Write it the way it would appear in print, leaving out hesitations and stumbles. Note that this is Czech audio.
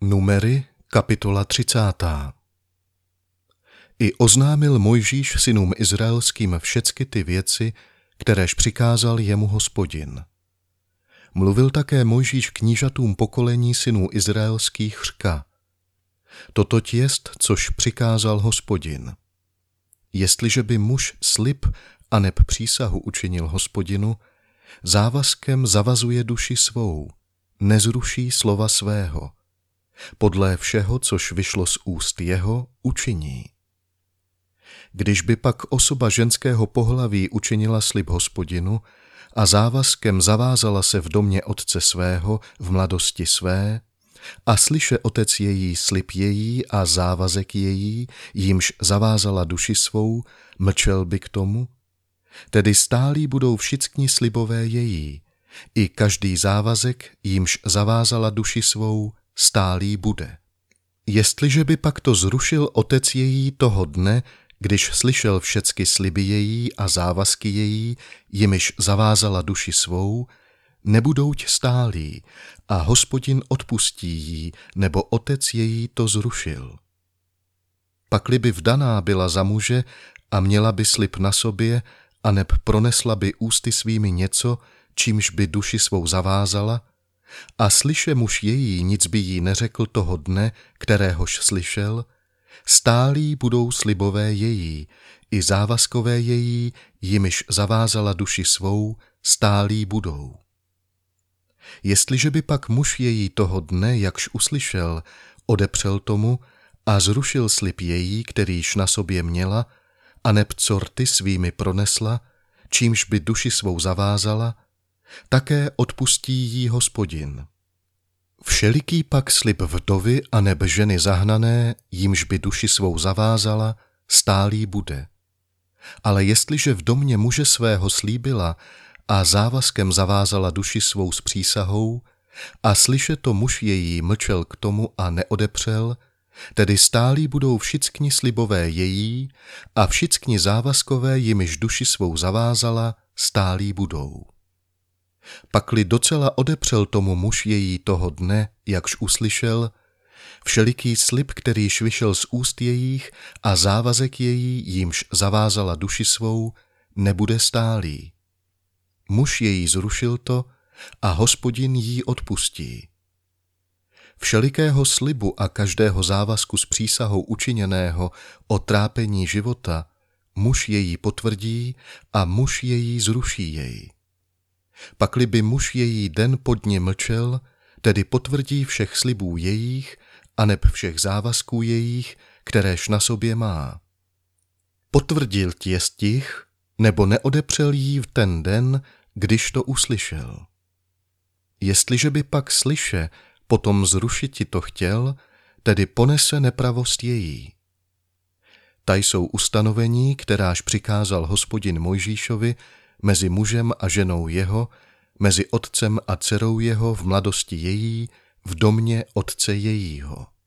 Numery, kapitola 30. I oznámil Mojžíš synům izraelským všecky ty věci, kteréž přikázal jemu Hospodin. Mluvil také Mojžíš knížatům pokolení synů izraelských řka. Totoť jest, což přikázal Hospodin. Jestliže by muž slib aneb přísahu učinil Hospodinu, závazkem zavazuje duši svou, nezruší slova svého. Podle všeho, což vyšlo z úst jeho, učiní. Když by pak osoba ženského pohlaví učinila slib Hospodinu a závazkem zavázala se v domě otce svého v mladosti své, a slyše otec její slib její a závazek její, jímž zavázala duši svou, mlčel by k tomu, tedy stálí budou všichni slibové její, i každý závazek, jímž zavázala duši svou, stálý bude. Jestliže by pak to zrušil otec její toho dne, když slyšel všecky sliby její a závazky její, jimiž zavázala duši svou, nebudouť stálí a Hospodin odpustí jí, nebo otec její to zrušil. Pakli by vdaná byla za muže a měla by slib na sobě, aneb pronesla by ústy svými něco, čímž by duši svou zavázala, a slyše muž její, nic by jí neřekl toho dne, kteréhož slyšel, stálí budou slibové její, i závazkové její, jimiž zavázala duši svou, stálí budou. Jestliže by pak muž její toho dne, jakž uslyšel, odepřel tomu a zrušil slib její, kterýž na sobě měla, aneb corty svými pronesla, čímž by duši svou zavázala, také odpustí jí Hospodin. Všeliký pak slib vdovy aneb ženy zahnané, jímž by duši svou zavázala, stálý bude. Ale jestliže v domě muže svého slíbila a závazkem zavázala duši svou s přísahou, a slyše to muž její mlčel k tomu a neodepřel, tedy stálí budou všichni slibové její a všichni závazkové, jimiž duši svou zavázala, stálí budou. Pakli docela odepřel tomu muž její toho dne, jakž uslyšel, všeliký slib, kterýž vyšel z úst jejích a závazek její, jímž zavázala duši svou, nebude stálý. Muž její zrušil to a Hospodin jí odpustí. Všelikého slibu a každého závazku s přísahou učiněného o trápení života muž její potvrdí a muž její zruší jej. Pakli by muž její den po dni mlčel, tedy potvrdí všech slibů jejích aneb všech závazků jejích, kteréž na sobě má. Potvrdil těstich, nebo neodepřel jí v ten den, když to uslyšel. Jestliže by pak slyše, potom zrušiti to chtěl, tedy ponese nepravost její. Ta jsou ustanovení, kteráž přikázal Hospodin Mojžíšovi mezi mužem a ženou jeho, mezi otcem a dcerou jeho v mladosti její, v domě otce jejího.